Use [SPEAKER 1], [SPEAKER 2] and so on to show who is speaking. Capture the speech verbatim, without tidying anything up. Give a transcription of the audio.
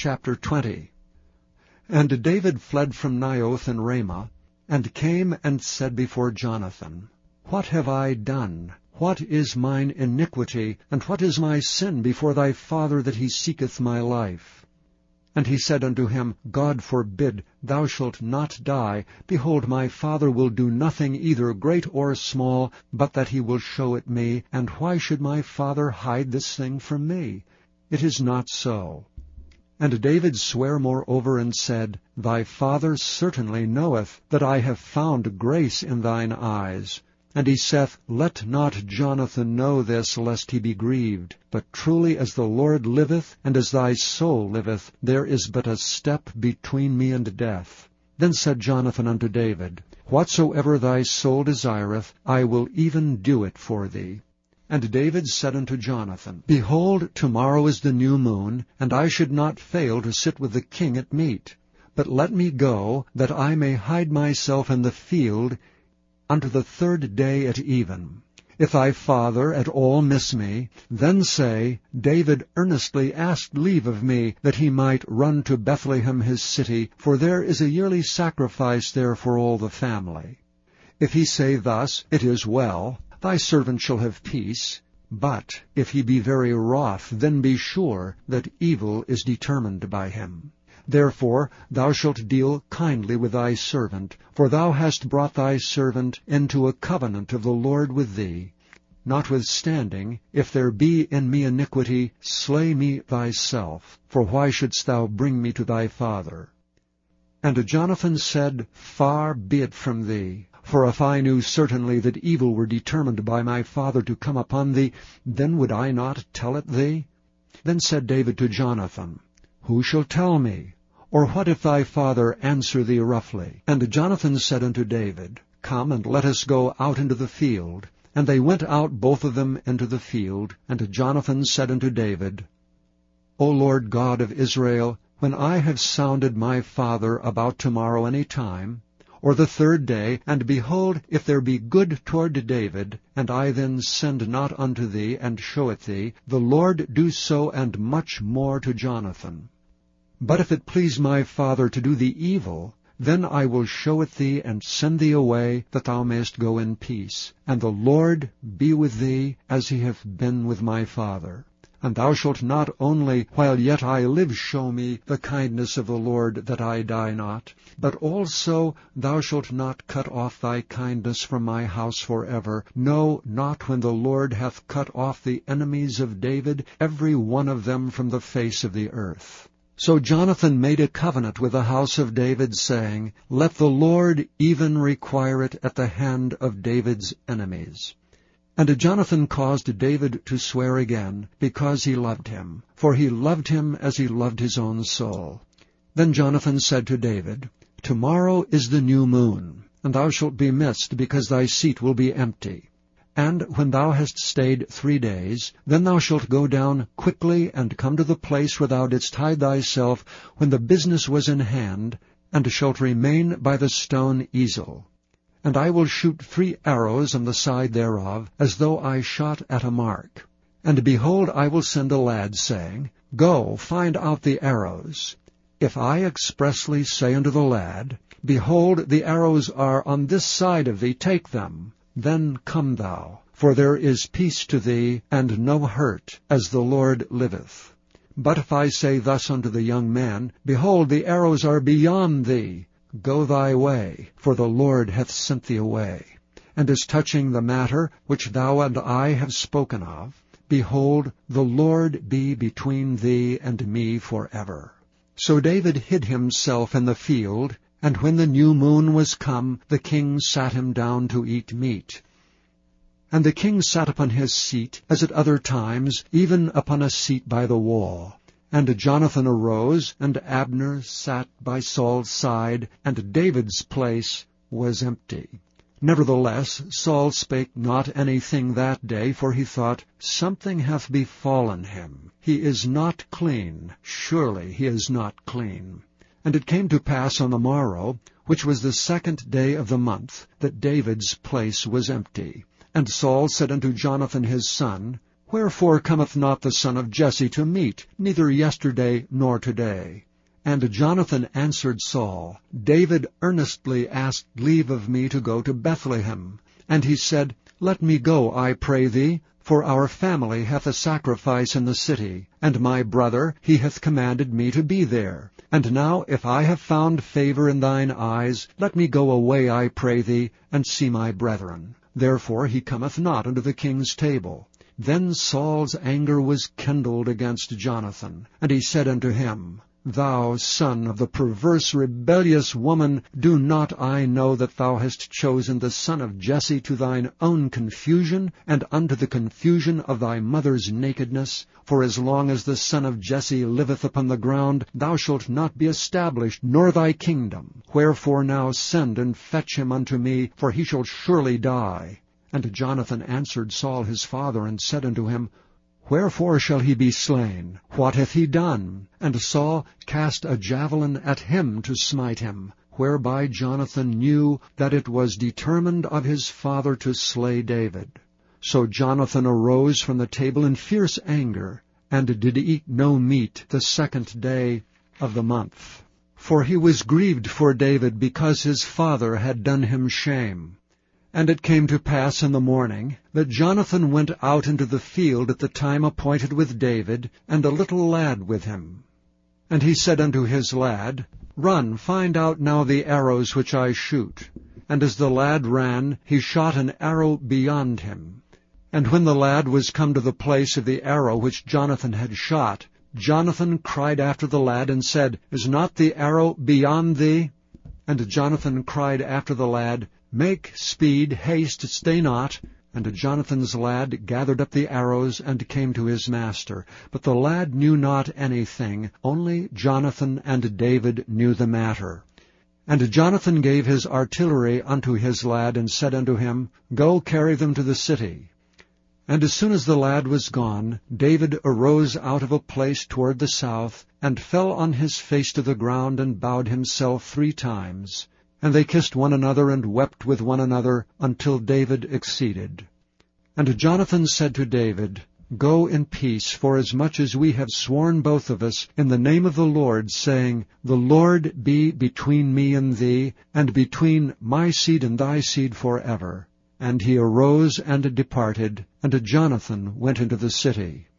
[SPEAKER 1] Chapter twenty. And David fled from Naioth in Ramah, and came and said before Jonathan, What have I done? What is mine iniquity, and what is my sin before thy father, that he seeketh my life? And he said unto him, God forbid, thou shalt not die. Behold, my father will do nothing either great or small, but that he will show it me. And why should my father hide this thing from me? It is not so. And David sware moreover, and said, Thy father certainly knoweth that I have found grace in thine eyes. And he saith, Let not Jonathan know this, lest he be grieved. But truly as the Lord liveth, and as thy soul liveth, there is but a step between me and death. Then said Jonathan unto David, Whatsoever thy soul desireth, I will even do it for thee. And David said unto Jonathan, Behold, tomorrow is the new moon, and I should not fail to sit with the king at meat. But let me go, that I may hide myself in the field unto the third day at even. If thy father at all miss me, then say, David earnestly asked leave of me, that he might run to Bethlehem his city, for there is a yearly sacrifice there for all the family. If he say thus, It is well, thy servant shall have peace. But if he be very wroth, then be sure that evil is determined by him. Therefore thou shalt deal kindly with thy servant, for thou hast brought thy servant into a covenant of the Lord with thee. Notwithstanding, if there be in me iniquity, slay me thyself, for why shouldst thou bring me to thy father? And Jonathan said, Far be it from thee. For if I knew certainly that evil were determined by my father to come upon thee, then would I not tell it thee? Then said David to Jonathan, Who shall tell me? Or what if thy father answer thee roughly? And Jonathan said unto David, Come, and let us go out into the field. And they went out both of them into the field. And Jonathan said unto David, O Lord God of Israel, when I have sounded my father about tomorrow any time, or the third day, and behold, if there be good toward David, and I then send not unto thee, and show it thee, the Lord do so and much more to Jonathan. But if it please my father to do thee evil, then I will show it thee, and send thee away, that thou mayest go in peace. And the Lord be with thee, as he hath been with my father. And thou shalt not only, while yet I live, show me the kindness of the Lord, that I die not, but also thou shalt not cut off thy kindness from my house forever, no, not when the Lord hath cut off the enemies of David, every one of them from the face of the earth. So Jonathan made a covenant with the house of David, saying, Let the Lord even require it at the hand of David's enemies. And Jonathan caused David to swear again, because he loved him, for he loved him as he loved his own soul. Then Jonathan said to David, Tomorrow is the new moon, and thou shalt be missed, because thy seat will be empty. And when thou hast stayed three days, then thou shalt go down quickly, and come to the place where thou didst hide thyself when the business was in hand, and shalt remain by the stone Ezel. And I will shoot three arrows on the side thereof, as though I shot at a mark. And behold, I will send a lad, saying, Go, find out the arrows. If I expressly say unto the lad, Behold, the arrows are on this side of thee, take them, then come thou, for there is peace to thee, and no hurt, as the Lord liveth. But if I say thus unto the young man, Behold, the arrows are beyond thee, go thy way, for the Lord hath sent thee away. And as touching the matter which thou and I have spoken of, behold, the Lord be between thee and me forever. So David hid himself in the field, and when the new moon was come, the king sat him down to eat meat. And the king sat upon his seat, as at other times, even upon a seat by the wall. And Jonathan arose, and Abner sat by Saul's side, and David's place was empty. Nevertheless Saul spake not anything that day, for he thought, Something hath befallen him. He is not clean. Surely he is not clean. And it came to pass on the morrow, which was the second day of the month, that David's place was empty. And Saul said unto Jonathan his son, Wherefore cometh not the son of Jesse to meat, neither yesterday nor today? And Jonathan answered Saul, David earnestly asked leave of me to go to Bethlehem. And he said, Let me go, I pray thee, for our family hath a sacrifice in the city, and my brother, he hath commanded me to be there. And now, if I have found favor in thine eyes, let me go away, I pray thee, and see my brethren. Therefore he cometh not unto the king's table. Then Saul's anger was kindled against Jonathan, and he said unto him, Thou son of the perverse rebellious woman, do not I know that thou hast chosen the son of Jesse to thine own confusion, and unto the confusion of thy mother's nakedness? For as long as the son of Jesse liveth upon the ground, thou shalt not be established, nor thy kingdom. Wherefore now send and fetch him unto me, for he shall surely die. And Jonathan answered Saul his father, and said unto him, Wherefore shall he be slain? What hath he done? And Saul cast a javelin at him to smite him, whereby Jonathan knew that it was determined of his father to slay David. So Jonathan arose from the table in fierce anger, and did eat no meat the second day of the month. For he was grieved for David, because his father had done him shame. And it came to pass in the morning that Jonathan went out into the field at the time appointed with David, and a little lad with him. And he said unto his lad, Run, find out now the arrows which I shoot. And as the lad ran, he shot an arrow beyond him. And when the lad was come to the place of the arrow which Jonathan had shot, Jonathan cried after the lad, and said, Is not the arrow beyond thee? And Jonathan cried after the lad, Make speed, haste, stay not. And Jonathan's lad gathered up the arrows, and came to his master. But the lad knew not anything, only Jonathan and David knew the matter. And Jonathan gave his artillery unto his lad, and said unto him, Go carry them to the city. And as soon as the lad was gone, David arose out of a place toward the south, and fell on his face to the ground, and bowed himself three times. And they kissed one another, and wept with one another, until David exceeded. And Jonathan said to David, Go in peace, forasmuch as we have sworn both of us in the name of the Lord, saying, The Lord be between me and thee, and between my seed and thy seed forever. And he arose and departed, and Jonathan went into the city.